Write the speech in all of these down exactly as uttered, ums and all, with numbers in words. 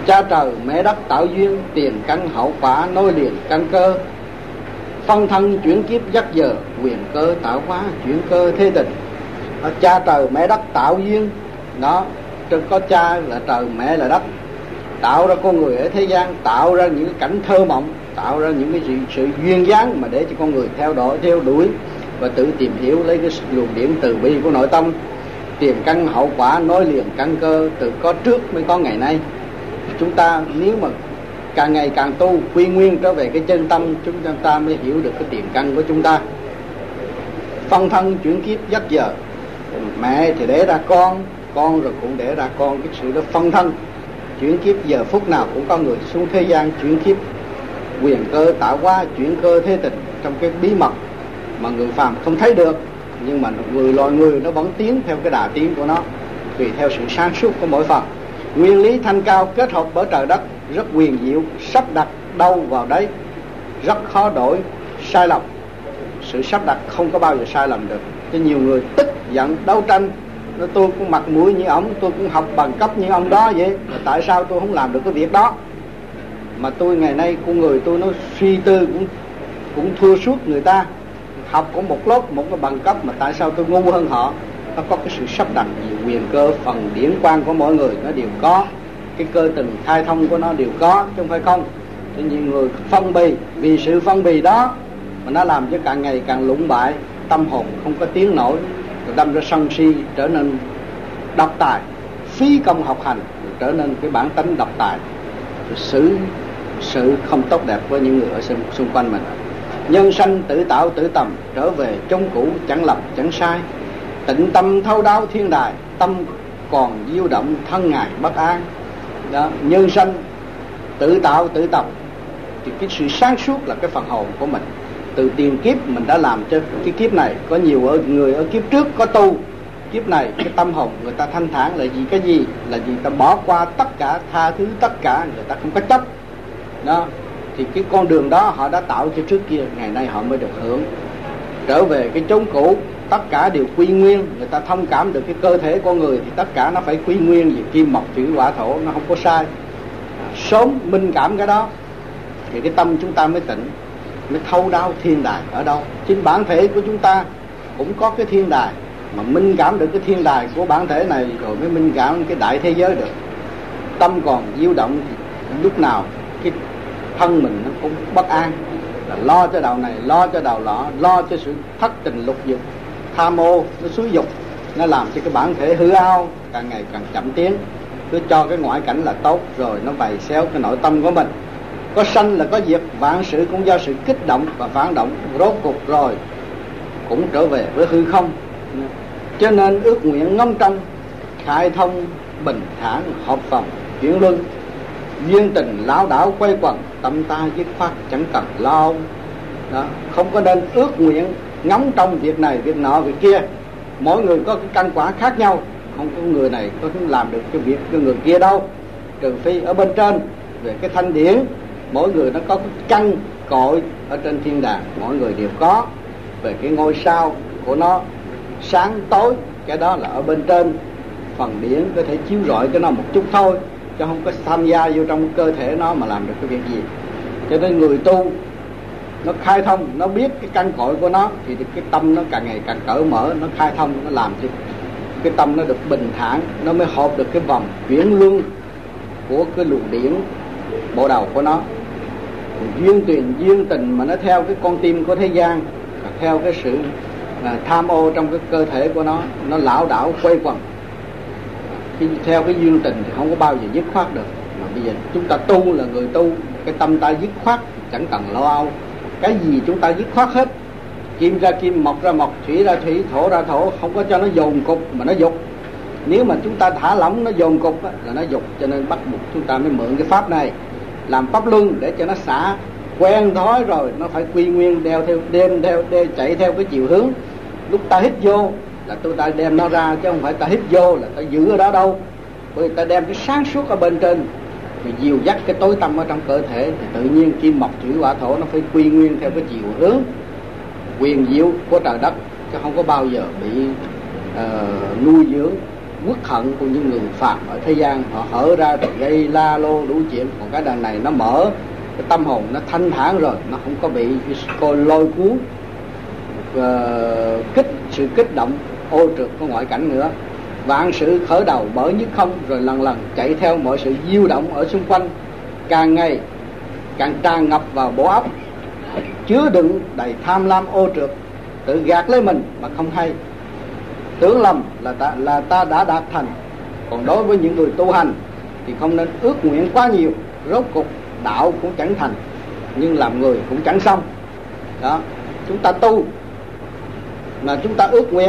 Cha trời mẹ đất tạo duyên, tiền căn hậu quả nối liền căn cơ. Phân thân chuyển kiếp dắt giờ, quyền cơ tạo hóa chuyển cơ thế tình. Đó, cha trời mẹ đất tạo duyên, đó, có cha là trời, mẹ là đất, tạo ra con người ở thế gian, tạo ra những cái cảnh thơ mộng, tạo ra những cái sự, sự duyên dáng mà để cho con người theo đuổi, theo đuổi và tự tìm hiểu lấy cái luồng điển từ bi của nội tâm. Tiền căn hậu quả nối liền căn cơ, từ có trước mới có ngày nay. Chúng ta nếu mà càng ngày càng tu, quy nguyên trở về cái chân tâm, chúng ta mới hiểu được cái tiền căn của chúng ta. Phân thân chuyển kiếp dắt giờ, mẹ thì để ra con, con rồi cũng để ra con. Cái sự đó phân thân chuyển kiếp, giờ phút nào cũng có người xuống thế gian chuyển kiếp. Quyền cơ tạo hóa chuyển cơ thế tình, trong cái bí mật mà người phàm không thấy được, nhưng mà người loài người nó vẫn tiến theo cái đà tiến của nó, tùy theo sự sáng suốt của mỗi phần. Nguyên lý thanh cao kết hợp bởi trời đất, rất huyền diệu, sắp đặt đâu vào đấy, rất khó đổi sai lầm. Sự sắp đặt không có bao giờ sai lầm được. Cho nhiều người tức giận đấu tranh, nói tôi cũng mặt mũi như ông, tôi cũng học bằng cấp như ông đó vậy, mà tại sao tôi không làm được cái việc đó? Mà tôi ngày nay con người tôi nó suy tư cũng cũng thua suốt người ta, học có một lớp một cái bằng cấp, mà tại sao tôi ngu hơn họ? Nó có cái sự sắp đặt gì, quyền cơ phần điển quang của mỗi người nó đều có, cái cơ từng khai thông của nó đều có, chứ không phải không. Cho nhiều người phân bì, vì sự phân bì đó mà nó làm cho càng ngày càng lũng bại, tâm hồn không có tiến nổi, rồi đâm ra sân si, trở nên độc tài, phí công học hành, trở nên cái bản tính độc tài, xử sự không tốt đẹp với những người ở xung quanh mình. Nhân sanh tự tạo tự tầm, trở về trong cũ chẳng lập chẳng sai. Tịnh tâm thâu đáo thiên đài, tâm còn diêu động thân ngài bất an. Đó, nhân sanh tự tạo tự tập, thì cái sự sáng suốt là cái phần hồn của mình. Từ tiền kiếp mình đã làm cho cái kiếp này, có nhiều ở người ở kiếp trước có tu, kiếp này cái tâm hồn người ta thanh thản là gì, cái gì là gì, ta bỏ qua tất cả, tha thứ tất cả, người ta không có chấp. Đó, thì cái con đường đó họ đã tạo cho trước kia, ngày nay họ mới được hưởng. Trở về cái chốn cũ, tất cả đều quy nguyên, người ta thông cảm được cái cơ thể con người thì tất cả nó phải quy nguyên về kim mộc thủy hỏa thổ, nó không có sai. À, sớm minh cảm cái đó thì cái tâm chúng ta mới tịnh, mới thâu đáo thiên đài ở đâu. Chính bản thể của chúng ta cũng có cái thiên đài, mà minh cảm được cái thiên đài của bản thể này rồi mới minh cảm cái đại thế giới được. Tâm còn diêu động thì lúc nào cái thân mình nó cũng bất an, là lo cho đầu này, lo cho đầu lọ, lo cho sự thất tình lục dục, tham ô, nó xúi dục, nó làm cho cái bản thể hư ao càng ngày càng chậm tiến. Cứ cho cái ngoại cảnh là tốt rồi nó bày xéo cái nội tâm của mình. Có sanh là có diệt, vạn sự cũng do sự kích động và phản động, rốt cuộc rồi cũng trở về với hư không. Cho nên ước nguyện ngóng trong, khai thông bình thản hợp phòng chuyển luân. Duyên tình lão đảo quay quần, tâm ta dứt khoát chẳng cần lo. Đó, không có nên ước nguyện ngóng trong việc này việc nọ việc kia. Mỗi người có cái căn quả khác nhau, không có người này có làm được cái việc cái người kia đâu, trừ phi ở bên trên về cái thanh điển. Mỗi người nó có cái căn cội ở trên thiên đàng, mỗi người đều có. Về cái ngôi sao của nó sáng tối, cái đó là ở bên trên, phần điển có thể chiếu rọi cái nó một chút thôi, chứ không có tham gia vô trong cơ thể nó mà làm được cái việc gì. Cho nên người tu nó khai thông, nó biết cái căn cội của nó thì cái tâm nó càng ngày càng cởi mở, nó khai thông, nó làm cho cái tâm nó được bình thản, nó mới hợp được cái vòng chuyển luân của cái luồng điển bộ đầu của nó. Duyên tuyển duyên tình mà nó theo cái con tim của thế gian, theo cái sự à, tham ô trong cái cơ thể của nó, nó lão đảo quay quần. Khi theo cái duyên tình thì không có bao giờ dứt khoát được. Mà bây giờ chúng ta tu là người tu, cái tâm ta dứt khoát, chẳng cần lo âu. Cái gì chúng ta dứt khoát hết. Kim ra kim, mộc ra mộc, thủy ra thủy, thổ ra thổ, không có cho nó dồn cục mà nó dục. Nếu mà chúng ta thả lỏng nó dồn cục á, là nó dục. Cho nên bắt buộc chúng ta mới mượn cái pháp này làm pháp luân để cho nó xả. Quen thói rồi nó phải quy nguyên, đeo theo đêm theo đeo chạy theo cái chiều hướng. Lúc ta hít vô là tôi ta đem nó ra, chứ không phải ta hít vô là ta giữ ở đó đâu. Bởi vì ta đem cái sáng suốt ở bên trên thì dìu dắt cái tối tâm ở trong cơ thể, thì tự nhiên kim mộc thủy hỏa thổ nó phải quy nguyên theo cái chiều hướng quyền diệu của trời đất, chứ không có bao giờ bị uh, nuôi dưỡng uất hận của những người phàm ở thế gian, họ hở ra rồi gây la lô đủ chuyện. Còn cái đàn này nó mở, cái tâm hồn nó thanh thản rồi, nó không có bị coi lôi cuốn uh, kích sự kích động ô trượt của ngoại cảnh nữa. Vạn sự khởi đầu bởi nhất không, rồi lần lần chạy theo mọi sự diêu động ở xung quanh, càng ngày càng tràn ngập vào bộ óc, chứa đựng đầy tham lam ô trượt, tự gạt lấy mình mà không hay, tưởng lầm là ta, là ta đã đạt thành. Còn đối với những người tu hành thì không nên ước nguyện quá nhiều, rốt cuộc đạo cũng chẳng thành, nhưng làm người cũng chẳng xong. Đó, chúng ta tu mà chúng ta ước nguyện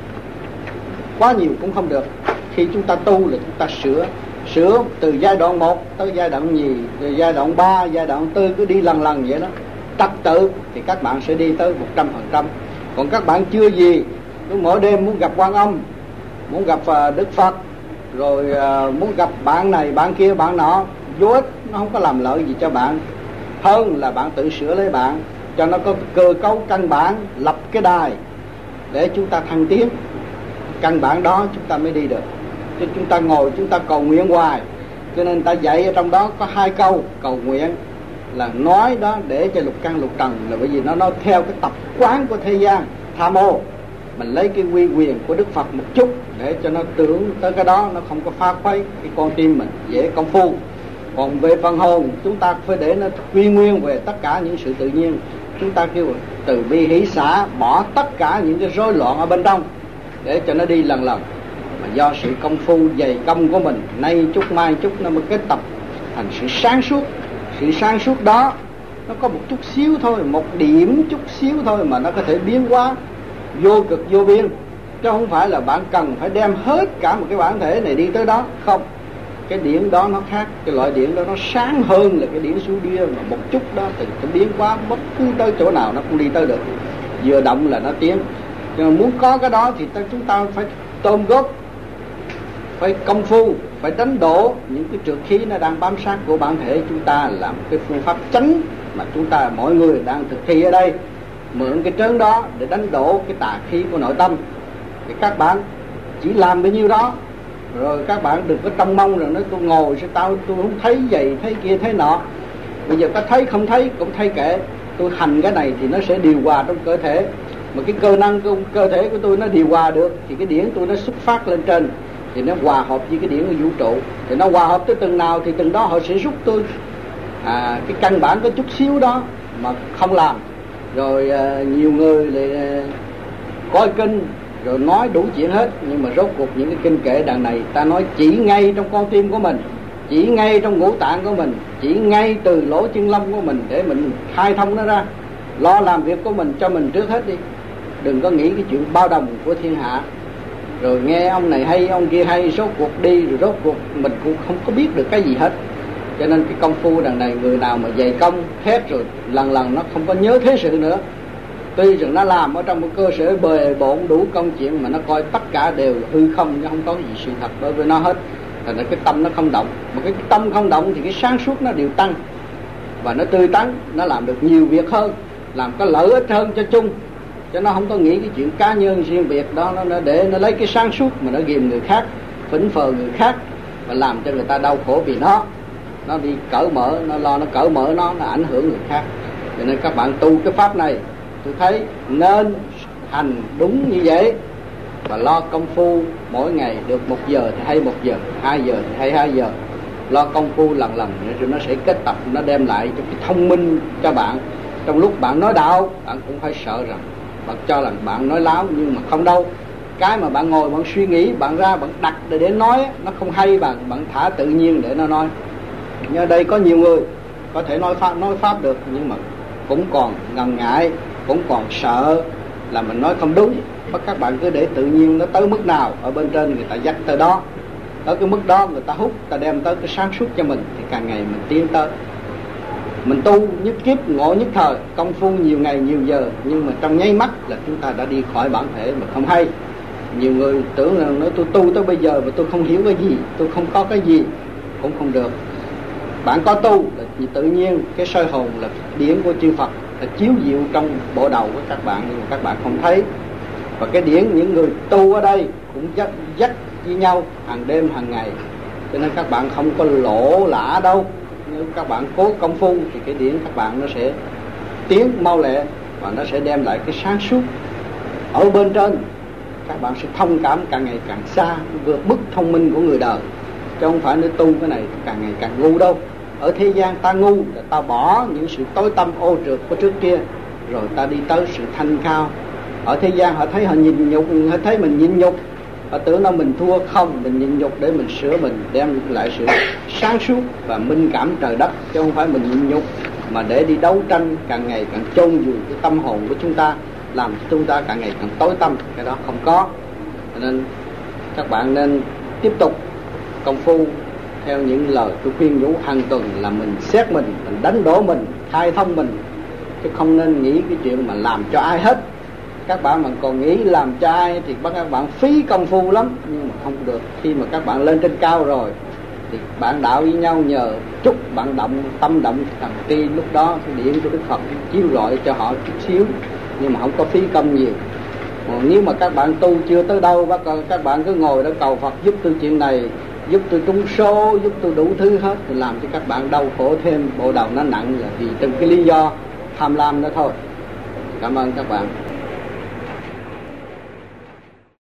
quá nhiều cũng không được. Khi chúng ta tu là chúng ta sửa sửa từ giai đoạn một tới giai đoạn nhì, từ giai đoạn ba, giai đoạn tư, cứ đi lần lần vậy đó, trật tự thì các bạn sẽ đi tới một trăm phần trăm. Còn các bạn chưa gì, cứ mỗi đêm muốn gặp Quan Âm, muốn gặp Đức Phật, rồi muốn gặp bạn này bạn kia bạn nọ, vô ích, nó không có làm lợi gì cho bạn. Hơn là bạn tự sửa lấy bạn, cho nó có cơ cấu căn bản, lập cái đài để chúng ta thăng tiến. Căn bản đó chúng ta mới đi được. Chứ chúng ta ngồi chúng ta cầu nguyện hoài. Cho nên ta dạy ở trong đó có hai câu cầu nguyện, là nói đó để cho lục căn lục trần, là bởi vì nó nói theo cái tập quán của thế gian tham ô. Mình lấy cái uy quyền của Đức Phật một chút để cho nó tưởng tới cái đó, nó không có phá khuấy cái con tim mình, dễ công phu. Còn về phần hồn, chúng ta phải để nó quy nguyên về tất cả những sự tự nhiên. Chúng ta kêu từ bi hỷ xả, bỏ tất cả những cái rối loạn ở bên trong để cho nó đi lần lần. Mà do sự công phu dày công của mình, nay chút mai chút, nó mới kết tập thành sự sáng suốt. Sự sáng suốt đó nó có một chút xíu thôi, một điểm chút xíu thôi mà nó có thể biến hóa vô cực vô biên. Chứ không phải là bạn cần phải đem hết cả một cái bản thể này đi tới đó. Không, cái điển đó nó khác. Cái loại điển đó nó sáng hơn là cái điển su đia, mà một chút đó thì cái biến hóa bất cứ tới chỗ nào nó cũng đi tới được. Vừa động là nó tiến. Nhưng mà muốn có cái đó thì chúng ta phải tôm góp, phải công phu, phải đánh đổ những cái trượt khí nó đang bám sát của bản thể chúng ta, làm cái phương pháp chánh mà chúng ta mọi người đang thực thi ở đây. Mượn cái trớn đó để đánh đổ cái tà khí của nội tâm. Thì các bạn chỉ làm bấy nhiêu đó, rồi các bạn đừng có trông mong rằng nói tôi ngồi sẽ tao tôi không thấy vậy thấy kia thấy nọ. Bây giờ ta thấy không thấy cũng thấy kệ, tôi hành cái này thì nó sẽ điều hòa trong cơ thể. Mà cái cơ năng của cơ thể của tôi nó điều hòa được thì cái điển tôi nó xuất phát lên trên, thì nó hòa hợp với cái điển của vũ trụ. Thì nó hòa hợp tới từng nào thì từng đó họ sẽ rút tôi à, cái căn bản có chút xíu đó mà không làm. Rồi à, nhiều người lại à, coi kinh rồi nói đủ chuyện hết, nhưng mà rốt cuộc những cái kinh kệ đằng này ta nói chỉ ngay trong con tim của mình, chỉ ngay trong ngũ tạng của mình, chỉ ngay từ lỗ chân lông của mình để mình khai thông nó ra. Lo làm việc của mình cho mình trước hết đi, đừng có nghĩ cái chuyện bao đồng của thiên hạ. Rồi nghe ông này hay ông kia hay, rốt cuộc đi rồi rốt cuộc mình cũng không có biết được cái gì hết. Cho nên cái công phu đằng này, người nào mà dày công hết rồi lần lần nó không có nhớ thế sự nữa. Tuy rằng nó làm ở trong một cơ sở bề bộn đủ công chuyện, mà nó coi tất cả đều là hư không, chứ không có gì sự thật đối với nó hết. Thành ra cái tâm nó không động. Mà cái tâm không động thì cái sáng suốt nó đều tăng, và nó tươi tắn, nó làm được nhiều việc hơn, làm có lợi ích hơn cho chung. Cho nó không có nghĩ cái chuyện cá nhân riêng biệt đó, nó để nó lấy cái sáng suốt mà nó ghìm người khác, phỉnh phờ người khác, và làm cho người ta đau khổ vì nó. Nó đi cởi mở, nó lo nó cởi mở nó, nó ảnh hưởng người khác. Cho nên các bạn tu cái pháp này, tôi thấy nên hành đúng như vậy, và lo công phu mỗi ngày được một giờ thì hay một giờ, hai giờ thì hay hai giờ. Lo công phu lần lần rồi nó sẽ kết tập, nó đem lại cho cái thông minh cho bạn. Trong lúc bạn nói đạo, bạn cũng phải sợ rằng bạn cho là bạn nói láo, nhưng mà không đâu. Cái mà bạn ngồi bạn suy nghĩ, bạn ra bạn đặt để, để nói, nó không hay, bạn bạn thả tự nhiên để nó nói. Nhưng ở đây có nhiều người có thể nói pháp nói pháp được, nhưng mà cũng còn ngần ngại, cũng còn sợ là mình nói không đúng. Và các bạn cứ để tự nhiên, nó tới mức nào ở bên trên người ta dắt tới đó, tới cái mức đó người ta hút, ta đem tới cái sáng suốt cho mình, thì càng ngày mình tiến tới. Mình tu nhất kiếp ngộ nhất thời, công phu nhiều ngày nhiều giờ, nhưng mà trong nháy mắt là chúng ta đã đi khỏi bản thể mà không hay. Nhiều người tưởng là nói tôi tu tới bây giờ mà tôi không hiểu cái gì, tôi không có cái gì, cũng không được. Bạn có tu là tự nhiên cái soi hồn là điển của chư Phật là chiếu diệu trong bộ đầu của các bạn, nhưng mà các bạn không thấy. Và cái điển những người tu ở đây cũng dắt, dắt với nhau hàng đêm hàng ngày, cho nên các bạn không có lỗ lã đâu. Nếu các bạn cố công phu thì cái điển các bạn nó sẽ tiến mau lẹ và nó sẽ đem lại cái sáng suốt ở bên trên. Các bạn sẽ thông cảm càng ngày càng xa, vượt mức thông minh của người đời, chứ không phải nói tu cái này càng ngày càng ngu đâu. Ở thế gian ta ngu là ta bỏ những sự tối tăm ô trượt của trước kia, rồi ta đi tới sự thanh cao. Ở thế gian họ thấy họ nhìn nhục, họ thấy mình nhịn nhục, họ tưởng là mình thua. Không, mình nhịn nhục để mình sửa mình, đem lại sự sáng suốt và minh cảm trời đất, chứ không phải mình nhịn nhục mà để đi đấu tranh càng ngày càng chôn vùi cái tâm hồn của chúng ta, làm cho chúng ta càng ngày càng tối tăm. Cái đó không có. Cho nên các bạn nên tiếp tục công phu theo những lời tôi khuyên nhủ hàng tuần, là mình xét mình, mình đánh đổ mình, khai thông mình, chứ không nên nghĩ cái chuyện mà làm cho ai hết. Các bạn mà còn nghĩ làm cho ai thì bắt các bạn phí công phu lắm, nhưng mà không được. Khi mà các bạn lên trên cao rồi thì bạn đạo với nhau, nhờ chút bạn động tâm động thần tri, lúc đó cái điện của Đức Phật chiếu rọi cho họ chút xíu, nhưng mà không có phí công nhiều. Còn nếu mà các bạn tu chưa tới đâu, các bạn cứ ngồi đó cầu Phật giúp tôi chuyện này, giúp tôi trúng số, giúp tôi đủ thứ hết, thì làm cho các bạn đau khổ thêm, bộ đầu nó nặng, là vì từng cái lý do tham lam đó thôi. Cảm ơn các bạn.